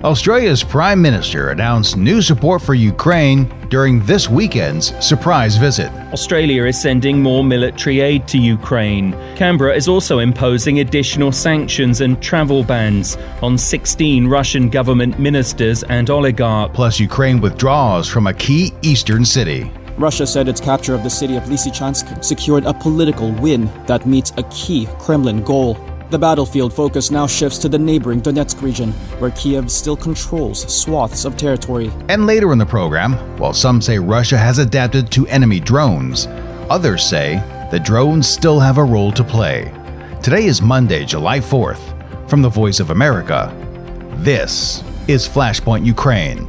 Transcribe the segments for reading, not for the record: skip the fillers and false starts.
Australia's Prime Minister announced new support for Ukraine during this weekend's surprise visit. Australia is sending more military aid to Ukraine. Canberra is also imposing additional sanctions and travel bans on 16 Russian government ministers and oligarchs. Plus, Ukraine withdraws from a key eastern city. Russia said its capture of the city of Lysychansk secured a political win that meets a key Kremlin goal. The battlefield focus now shifts to the neighboring Donetsk region, where Kiev still controls swaths of territory. And later in the program, while some say Russia has adapted to enemy drones, others say the drones still have a role to play. Today is Monday, July 4th. From the Voice of America, this is Flashpoint Ukraine.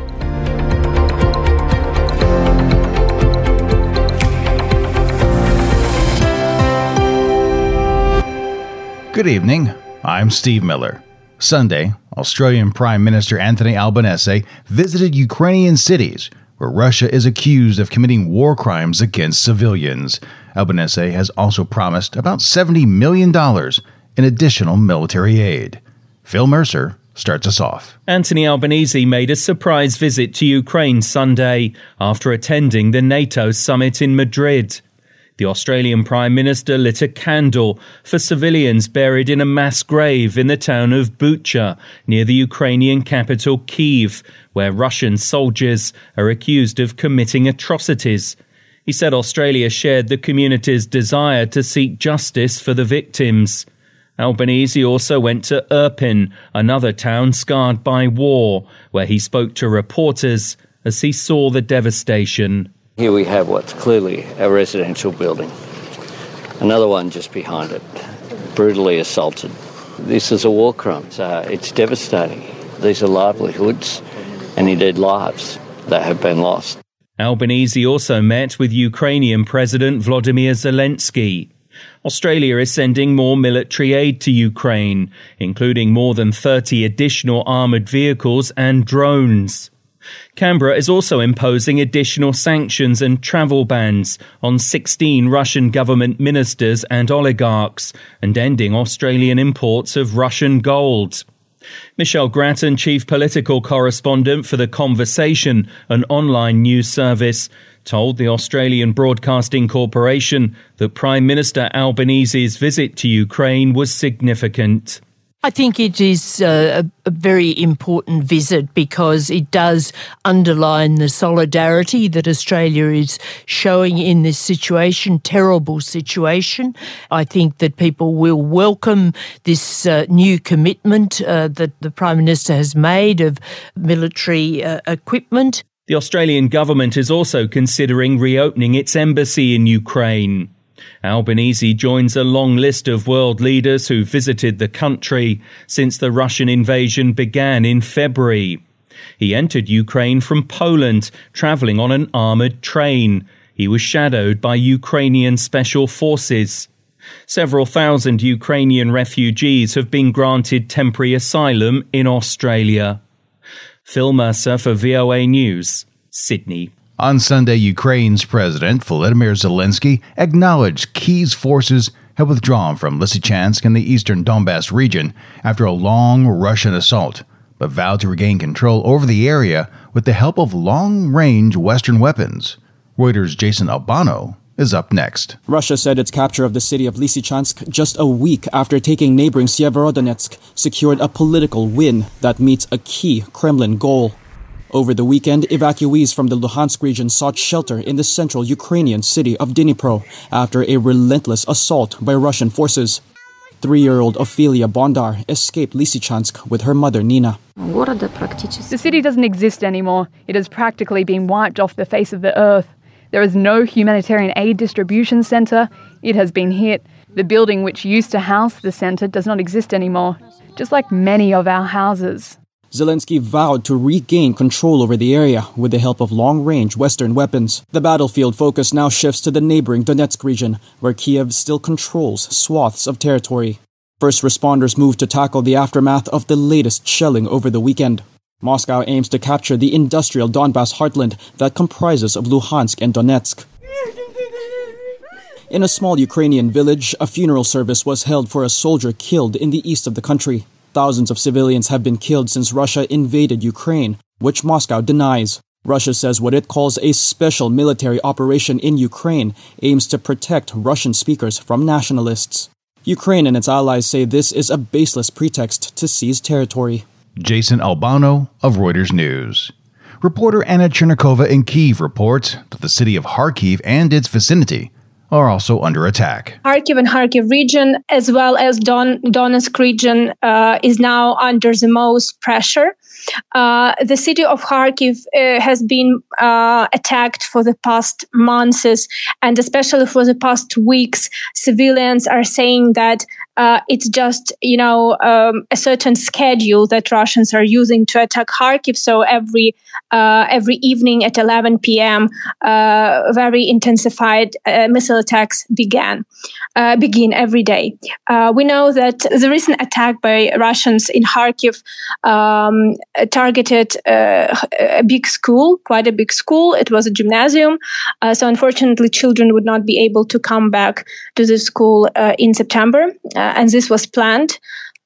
Good evening, I'm Steve Miller. Sunday, Australian Prime Minister Anthony Albanese visited Ukrainian cities where Russia is accused of committing war crimes against civilians. Albanese has also promised about $70 million in additional military aid. Phil Mercer starts us off. Anthony Albanese made a surprise visit to Ukraine Sunday after attending the NATO summit in Madrid. The Australian Prime Minister lit a candle for civilians buried in a mass grave in the town of Bucha, near the Ukrainian capital Kyiv, where Russian soldiers are accused of committing atrocities. He said Australia shared the community's desire to seek justice for the victims. Albanese also went to Irpin, another town scarred by war, where he spoke to reporters as he saw the devastation. Here we have what's clearly a residential building. Another one just behind it, brutally assaulted. This is a war crime. It's devastating. These are livelihoods and indeed lives that have been lost. Albanese also met with Ukrainian President Volodymyr Zelensky. Australia is sending more military aid to Ukraine, including more than 30 additional armoured vehicles and drones. Canberra is also imposing additional sanctions and travel bans on 16 Russian government ministers and oligarchs and ending Australian imports of Russian gold. Michelle Grattan, chief political correspondent for The Conversation, an online news service, told the Australian Broadcasting Corporation that Prime Minister Albanese's visit to Ukraine was significant. I think it is a very important visit because it does underline the solidarity that Australia is showing in this situation, terrible situation. I think that people will welcome this new commitment that the Prime Minister has made of military equipment. The Australian government is also considering reopening its embassy in Ukraine. Albanese joins a long list of world leaders who visited the country since the Russian invasion began in February. He entered Ukraine from Poland, travelling on an armoured train. He was shadowed by Ukrainian special forces. Several thousand Ukrainian refugees have been granted temporary asylum in Australia. Phil Mercer for VOA News, Sydney. On Sunday, Ukraine's President Volodymyr Zelensky acknowledged Kyiv's forces had withdrawn from Lysychansk in the eastern Donbas region after a long Russian assault, but vowed to regain control over the area with the help of long-range Western weapons. Reuters' Jason Albano is up next. Russia said its capture of the city of Lysychansk just a week after taking neighboring Syeverodonetsk secured a political win that meets a key Kremlin goal. Over the weekend, evacuees from the Luhansk region sought shelter in the central Ukrainian city of Dnipro after a relentless assault by Russian forces. 3-year-old Ophelia Bondar escaped Lysychansk with her mother Nina. The city doesn't exist anymore. It has practically been wiped off the face of the earth. There is no humanitarian aid distribution centre. It has been hit. The building which used to house the centre does not exist anymore, just like many of our houses. Zelensky vowed to regain control over the area with the help of long-range Western weapons. The battlefield focus now shifts to the neighboring Donetsk region, where Kiev still controls swaths of territory. First responders moved to tackle the aftermath of the latest shelling over the weekend. Moscow aims to capture the industrial Donbas heartland that comprises of Luhansk and Donetsk. In a small Ukrainian village, a funeral service was held for a soldier killed in the east of the country. thousands of civilians have been killed since Russia invaded Ukraine, which Moscow denies. Russia says what it calls a special military operation in Ukraine aims to protect Russian speakers from nationalists. Ukraine and its allies say this is a baseless pretext to seize territory. Jason Albano of Reuters News. Reporter Anna Chernikova in Kyiv reports that the city of Kharkiv and its vicinity are also under attack. Kharkiv and Kharkiv region, as well as Donetsk region, is now under the most pressure. The city of Kharkiv has been attacked for the past months, and especially for the past weeks. Civilians are saying that it's just, a certain schedule that Russians are using to attack Kharkiv. So every evening at 11 p.m., very intensified missile attacks begin every day. We know that the recent attack by Russians in Kharkiv targeted a big school, quite a big school. It was a gymnasium. So unfortunately, children would not be able to come back to the school in September. And this was planned.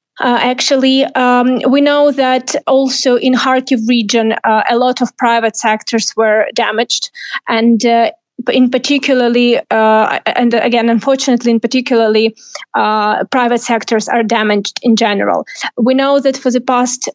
We know that also in Kharkiv region, a lot of private sectors were damaged, and in particularly, and again, unfortunately, private sectors are damaged in general. We know that for the past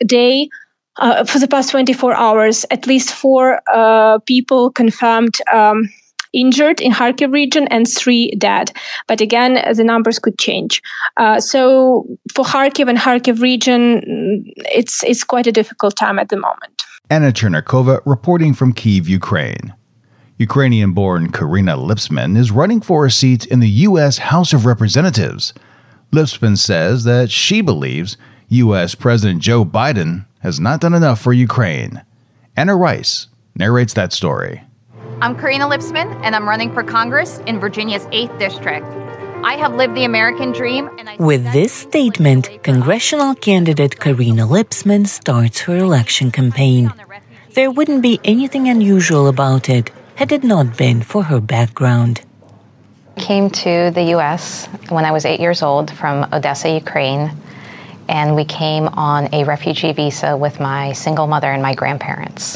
24 hours, at least 4 people confirmed injured in Kharkiv region and 3 dead. But again, the numbers could change. So for Kharkiv and Kharkiv region, it's quite a difficult time at the moment. Anna Chernikova reporting from Kyiv, Ukraine. Ukrainian-born Karina Lipsman is running for a seat in the U.S. House of Representatives. Lipsman says that she believes U.S. President Joe Biden has not done enough for Ukraine. Anna Rice narrates that story. I'm Karina Lipsman, and I'm running for Congress in Virginia's 8th District. I have lived the American dream. With this statement, congressional candidate Karina Lipsman starts her election campaign. There wouldn't be anything unusual about it had it not been for her background. I came to the U.S. when I was 8 years old from Odessa, Ukraine, and we came on a refugee visa with my single mother and my grandparents.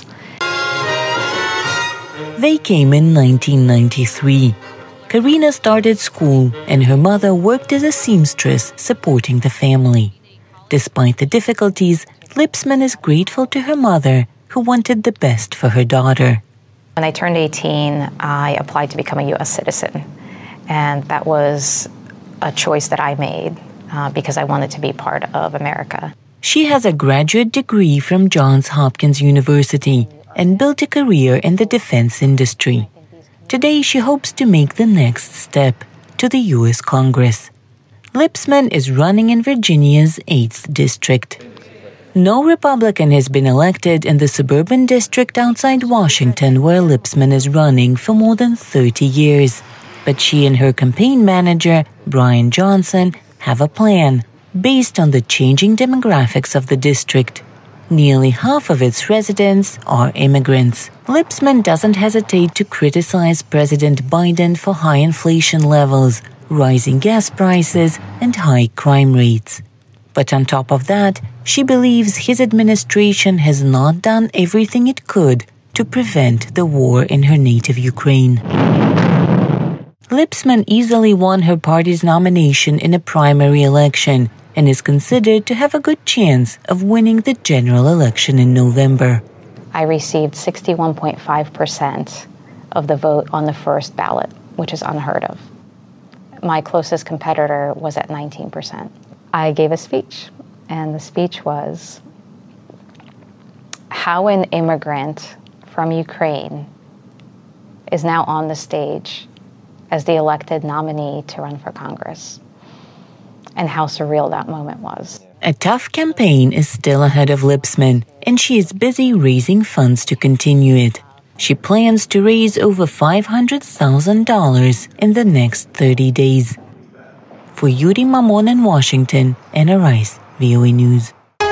They came in 1993. Karina started school, and her mother worked as a seamstress supporting the family. Despite the difficulties, Lipsman is grateful to her mother, who wanted the best for her daughter. When I turned 18, I applied to become a U.S. citizen, and that was a choice that I made because I wanted to be part of America. She has a graduate degree from Johns Hopkins University and built a career in the defense industry. Today, she hopes to make the next step to the U.S. Congress. Lipsman is running in Virginia's 8th District. No Republican has been elected in the suburban district outside Washington where Lipsman is running for more than 30 years. But she and her campaign manager, Brian Johnson, have a plan based on the changing demographics of the district. Nearly half of its residents are immigrants. Lipsman doesn't hesitate to criticize President Biden for high inflation levels, rising gas prices, and high crime rates. But on top of that, she believes his administration has not done everything it could to prevent the war in her native Ukraine. Lipsman easily won her party's nomination in a primary election and is considered to have a good chance of winning the general election in November. I received 61.5% of the vote on the first ballot, which is unheard of. My closest competitor was at 19%. I gave a speech, and the speech was how an immigrant from Ukraine is now on the stage as the elected nominee to run for Congress, and how surreal that moment was. A tough campaign is still ahead of Lipsman, and she is busy raising funds to continue it. She plans to raise over $500,000 in the next 30 days. For Yuri Mamon in Washington, Anna Rice, VOA News.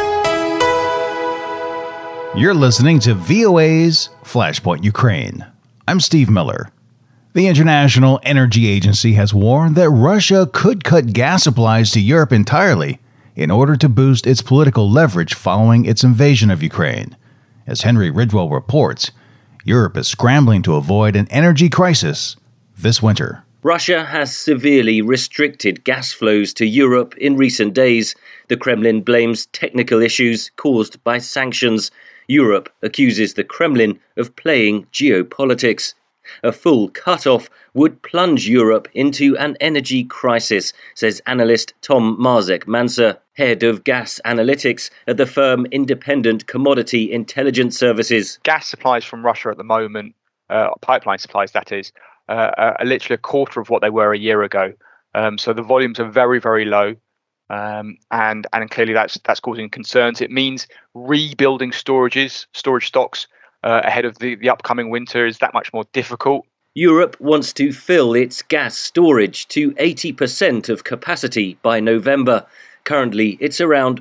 You're listening to VOA's Flashpoint Ukraine. I'm Steve Miller. The International Energy Agency has warned that Russia could cut gas supplies to Europe entirely in order to boost its political leverage following its invasion of Ukraine. As Henry Ridgwell reports, Europe is scrambling to avoid an energy crisis this winter. Russia has severely restricted gas flows to Europe in recent days. The Kremlin blames technical issues caused by sanctions. Europe accuses the Kremlin of playing geopolitics. A full cut-off would plunge Europe into an energy crisis, says analyst Tom Marzek-Manser, head of gas analytics at the firm Independent Commodity Intelligence Services. Gas supplies from Russia at the moment, pipeline supplies that is, are literally a quarter of what they were a year ago. So the volumes are very, very low. And clearly that's causing concerns. It means rebuilding storage stocks ahead of the upcoming winter is that much more difficult. Europe wants to fill its gas storage to 80% of capacity by November. Currently, it's around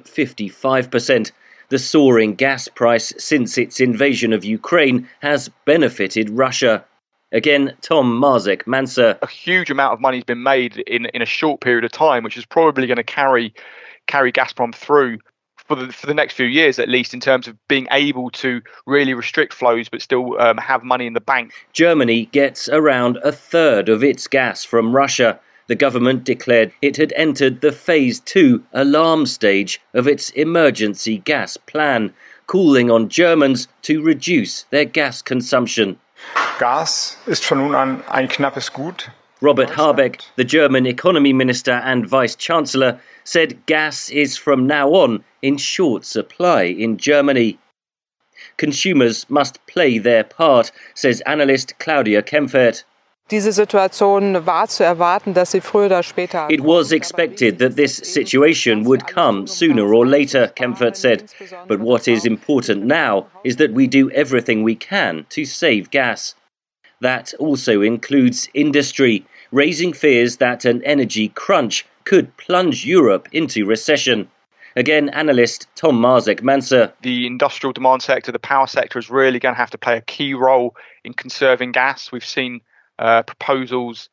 55%. The soaring gas price since its invasion of Ukraine has benefited Russia. Again, Tom Marzek-Manser. A huge amount of money has been made in a short period of time, which is probably going to carry Gazprom through for the next few years, at least, in terms of being able to really restrict flows but still have money in the bank. Germany gets around a third of its gas from Russia. The government declared it had entered the Phase 2 alarm stage of its emergency gas plan, calling on Germans to reduce their gas consumption. Gas ist von nun an ein knappes Gut. Robert Habeck, the German economy minister and vice-chancellor, said gas is from now on in short supply in Germany. Consumers must play their part, says analyst Claudia Kempfert. Diese Situation war zu erwarten, dass sie früher oder später. It was expected that this situation would come sooner or later, Kempfert said. But what is important now is that we do everything we can to save gas. That also includes industry, raising fears that an energy crunch could plunge Europe into recession. Again, analyst Tom Marzek-Manser. The industrial demand sector, the power sector, is really going to have to play a key role in conserving gas. We've seen proposals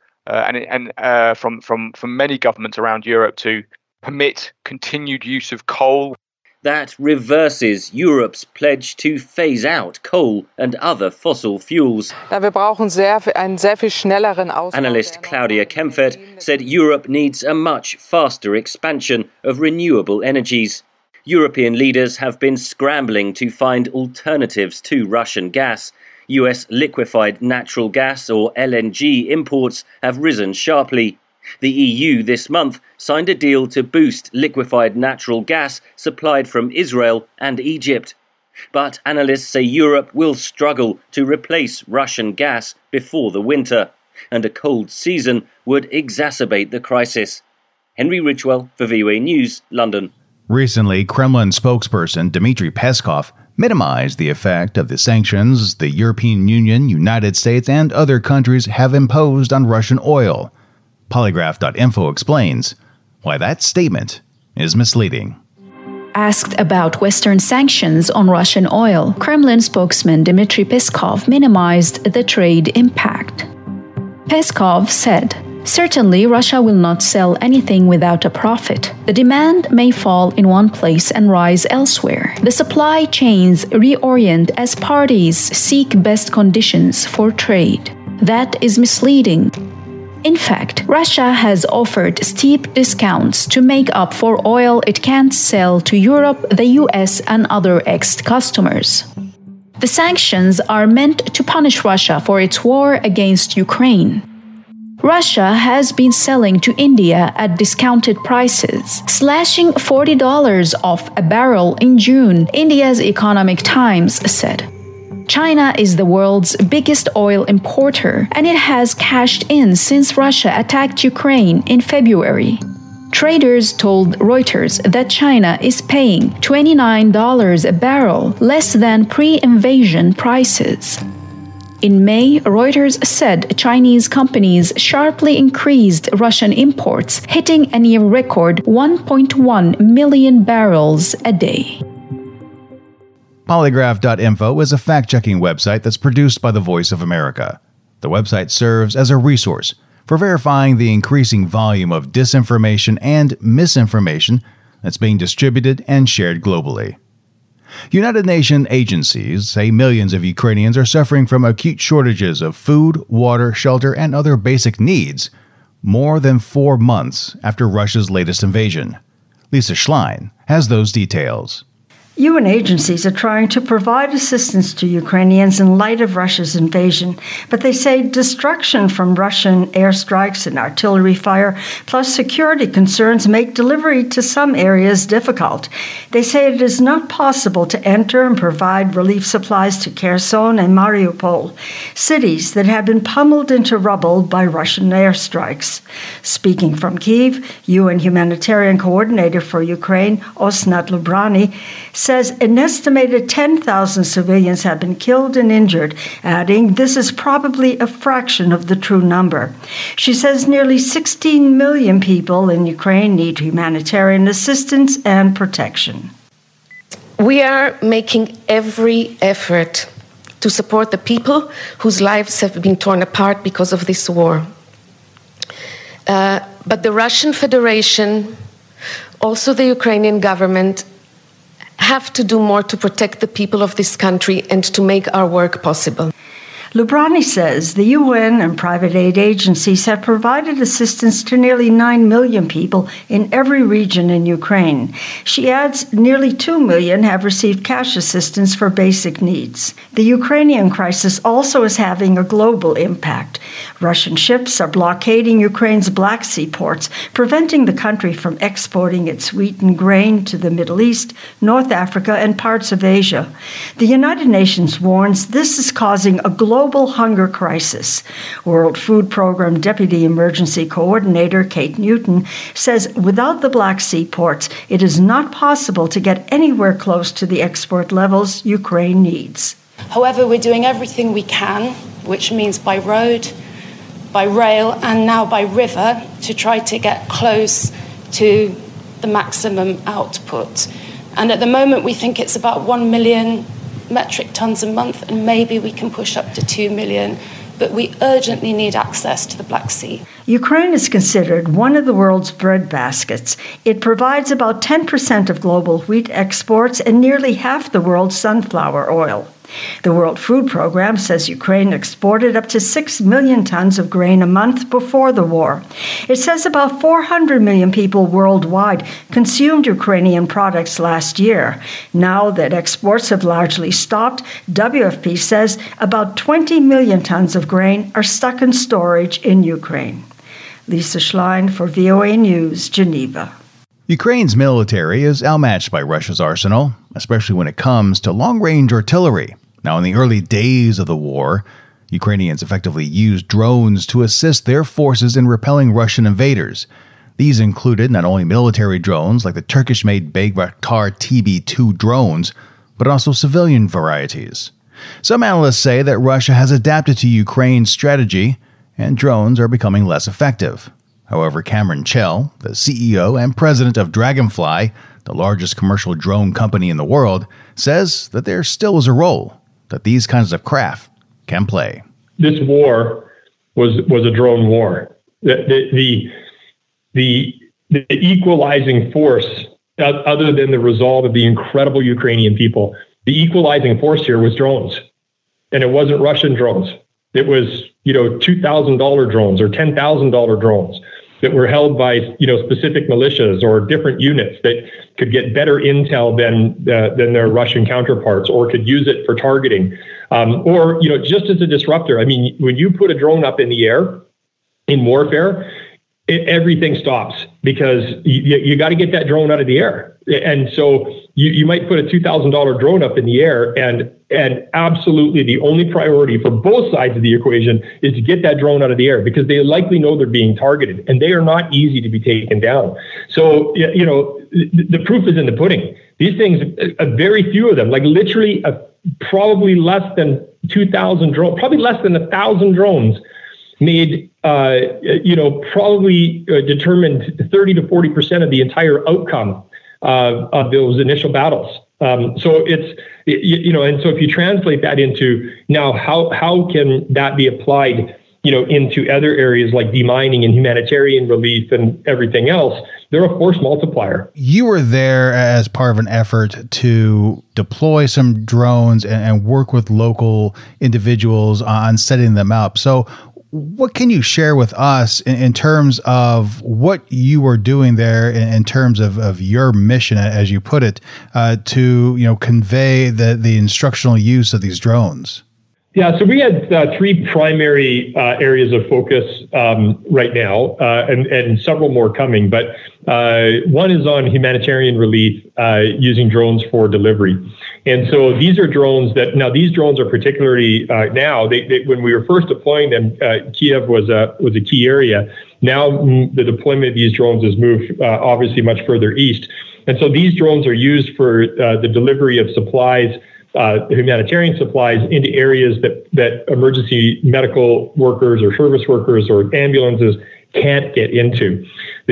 from many governments around Europe to permit continued use of coal. That reverses Europe's pledge to phase out coal and other fossil fuels. Wir brauchen einen sehr viel schnelleren Ausbau. Analyst Claudia Kempfert said Europe needs a much faster expansion of renewable energies. European leaders have been scrambling to find alternatives to Russian gas. US liquefied natural gas, or LNG, imports have risen sharply. The EU this month signed a deal to boost liquefied natural gas supplied from Israel and Egypt. But analysts say Europe will struggle to replace Russian gas before the winter, and a cold season would exacerbate the crisis. Henry Ridgwell for VOA News, London. Recently, Kremlin spokesperson Dmitry Peskov minimized the effect of the sanctions the European Union, United States, and other countries have imposed on Russian oil. Polygraph.info explains why that statement is misleading. Asked about Western sanctions on Russian oil, Kremlin spokesman Dmitry Peskov minimized the trade impact. Peskov said, "Certainly, Russia will not sell anything without a profit. The demand may fall in one place and rise elsewhere. The supply chains reorient as parties seek best conditions for trade. That is misleading. In fact, Russia has offered steep discounts to make up for oil it can't sell to Europe, the US, and other ex-customers. The sanctions are meant to punish Russia for its war against Ukraine. Russia has been selling to India at discounted prices, slashing $40 off a barrel in June, India's Economic Times said. China is the world's biggest oil importer, and it has cashed in since Russia attacked Ukraine in February. Traders told Reuters that China is paying $29 a barrel, less than pre-invasion prices. In May, Reuters said Chinese companies sharply increased Russian imports, hitting a near record 1.1 million barrels a day. Polygraph.info is a fact-checking website that's produced by the Voice of America. The website serves as a resource for verifying the increasing volume of disinformation and misinformation that's being distributed and shared globally. United Nations agencies say millions of Ukrainians are suffering from acute shortages of food, water, shelter, and other basic needs more than 4 months after Russia's latest invasion. Lisa Schlein has those details. UN agencies are trying to provide assistance to Ukrainians in light of Russia's invasion, but they say destruction from Russian airstrikes and artillery fire, plus security concerns, make delivery to some areas difficult. They say it is not possible to enter and provide relief supplies to Kherson and Mariupol, cities that have been pummeled into rubble by Russian airstrikes. Speaking from Kyiv, UN humanitarian coordinator for Ukraine, Osnat Lubrani, says an estimated 10,000 civilians have been killed and injured, adding this is probably a fraction of the true number. She says nearly 16 million people in Ukraine need humanitarian assistance and protection. We are making every effort to support the people whose lives have been torn apart because of this war. But the Russian Federation, also the Ukrainian government, have to do more to protect the people of this country and to make our work possible. Lubrani says the UN and private aid agencies have provided assistance to nearly 9 million people in every region in Ukraine. She adds nearly 2 million have received cash assistance for basic needs. The Ukrainian crisis also is having a global impact. Russian ships are blockading Ukraine's Black Sea ports, preventing the country from exporting its wheat and grain to the Middle East, North Africa, and parts of Asia. The United Nations warns this is causing a global hunger crisis. World Food Program Deputy Emergency Coordinator Kate Newton says without the Black Sea ports, it is not possible to get anywhere close to the export levels Ukraine needs. However, we're doing everything we can, which means by road, by rail, and now by river, to try to get close to the maximum output. And at the moment, we think it's about 1 million metric tons a month, and maybe we can push up to 2 million, but we urgently need access to the Black Sea. Ukraine is considered one of the world's breadbaskets. It provides about 10% of global wheat exports and nearly half the world's sunflower oil. The World Food Program says Ukraine exported up to 6 million tons of grain a month before the war. It says about 400 million people worldwide consumed Ukrainian products last year. Now that exports have largely stopped, WFP says about 20 million tons of grain are stuck in storage in Ukraine. Lisa Schlein for VOA News, Geneva. Ukraine's military is outmatched by Russia's arsenal, especially when it comes to long-range artillery. Now, in the early days of the war, Ukrainians effectively used drones to assist their forces in repelling Russian invaders. These included not only military drones like the Turkish-made Bayraktar TB2 drones, but also civilian varieties. Some analysts say that Russia has adapted to Ukraine's strategy, and drones are becoming less effective. However, Cameron Chell, the CEO and president of Dragonfly, the largest commercial drone company in the world, says that there still is a role that these kinds of craft can play. This war was a drone war. The equalizing force, other than the resolve of the incredible Ukrainian people, the equalizing force here was drones. And it wasn't Russian drones. It was, $2,000 drones or $10,000 drones that were held by, specific militias or different units that could get better intel than their Russian counterparts, or could use it for targeting, or just as a disruptor. I mean, when you put a drone up in the air in warfare, everything stops, because you got to get that drone out of the air. And so you might put a $2,000 drone up in the air, and absolutely the only priority for both sides of the equation is to get that drone out of the air, because they likely know they're being targeted, and they are not easy to be taken down. So, the proof is in the pudding. These things, very few of them, like literally probably less than 2,000 drones, probably less than 1,000 drones made, probably determined 30 to 40% of the entire outcome of those initial battles. So it's, and so if you translate that into now, how can that be applied, into other areas like demining and humanitarian relief and everything else? they're a force multiplier. You were there as part of an effort to deploy some drones and work with local individuals on setting them up. So what can you share with us in terms of what you were doing there in terms of your mission, as you put it, to convey the instructional use of these drones? Yeah, so we had three primary areas of focus right now, and several more coming. But one is on humanitarian relief using drones for delivery. And so these are drones these drones are particularly now, when we were first deploying them, Kiev was a key area. Now the deployment of these drones has moved obviously much further east. And so these drones are used for the delivery of supplies, humanitarian supplies into areas that emergency medical workers or service workers or ambulances can't get into.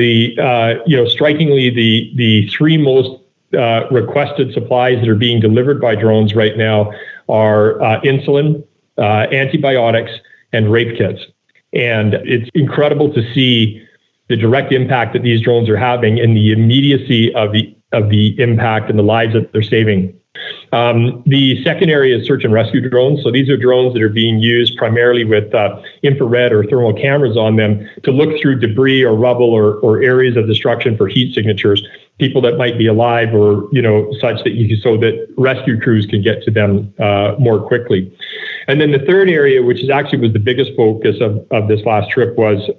Strikingly, the three most requested supplies that are being delivered by drones right now are insulin, antibiotics, and rape kits. And it's incredible to see the direct impact that these drones are having and the immediacy of the impact and the lives that they're saving. The second area is search and rescue drones. So these are drones that are being used primarily with infrared or thermal cameras on them to look through debris or rubble or areas of destruction for heat signatures, people that might be alive or, such so that rescue crews can get to them more quickly. And then the third area, which was the biggest focus of this last trip, was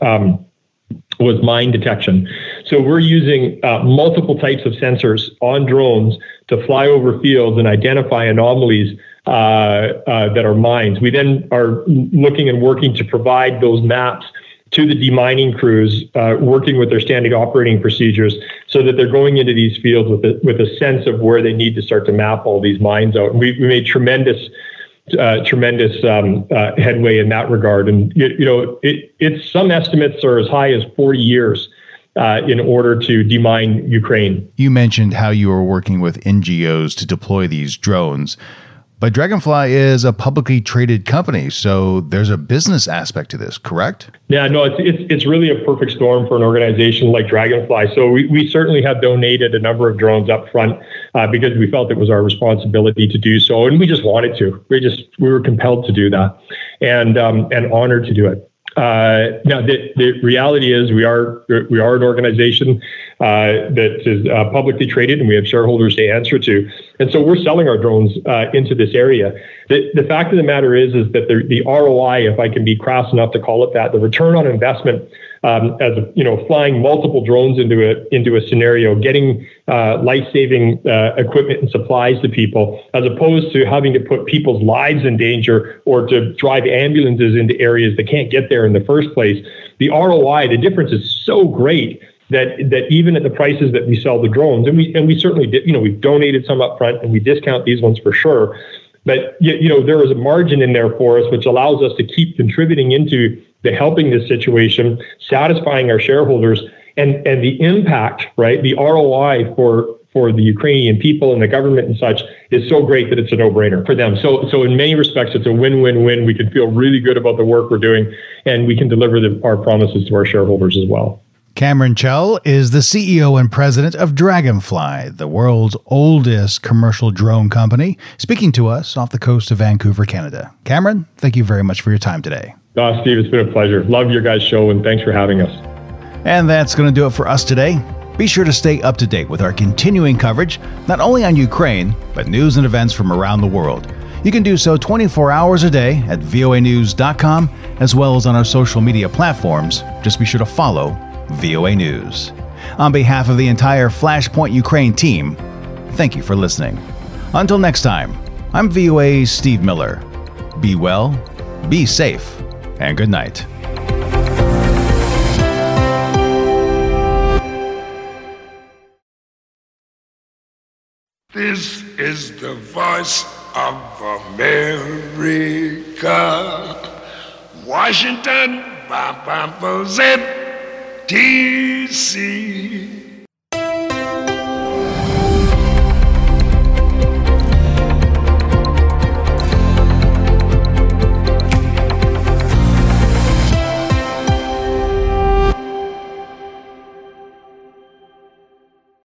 mine detection. So we're using multiple types of sensors on drones to fly over fields and identify anomalies that are mines. We then are looking and working to provide those maps to the demining crews, working with their standard operating procedures so that they're going into these fields with a sense of where they need to start to map all these mines out. And we made tremendous headway in that regard. And, it's some estimates are as high as 40 years in order to demine Ukraine. You mentioned how you were working with NGOs to deploy these drones, but Dragonfly is a publicly traded company, so there's a business aspect to this, correct? Yeah, no, it's really a perfect storm for an organization like Dragonfly. So we certainly have donated a number of drones up front because we felt it was our responsibility to do so, and we just wanted to. We were compelled to do that, and honored to do it. Now, the reality is we are an organization that is publicly traded, and we have shareholders to answer to. And so we're selling our drones into this area. The fact of the matter is that the ROI, if I can be crass enough to call it that, the return on investment, flying multiple drones into a scenario, getting life-saving equipment and supplies to people, as opposed to having to put people's lives in danger or to drive ambulances into areas that can't get there in the first place. The ROI, the difference is so great that even at the prices that we sell the drones, and we certainly did, we've donated some up front and we discount these ones for sure. But there is a margin in there for us, which allows us to keep contributing into the helping this situation, satisfying our shareholders, and the impact, right? The ROI for the Ukrainian people and the government and such is so great that it's a no-brainer for them. So in many respects, it's a win-win-win. We can feel really good about the work we're doing, and we can deliver our promises to our shareholders as well. Cameron Chell is the CEO and president of Dragonfly, the world's oldest commercial drone company, speaking to us off the coast of Vancouver, Canada. Cameron, thank you very much for your time today. Steve, it's been a pleasure. Love your guys' show, and thanks for having us. And that's going to do it for us today. Be sure to stay up to date with our continuing coverage, not only on Ukraine, but news and events from around the world. You can do so 24 hours a day at voanews.com, as well as on our social media platforms. Just be sure to follow VOA News. On behalf of the entire Flashpoint Ukraine team, thank you for listening. Until next time, I'm VOA's Steve Miller. Be well, be safe, and good night. This is the voice of America. Washington, DC.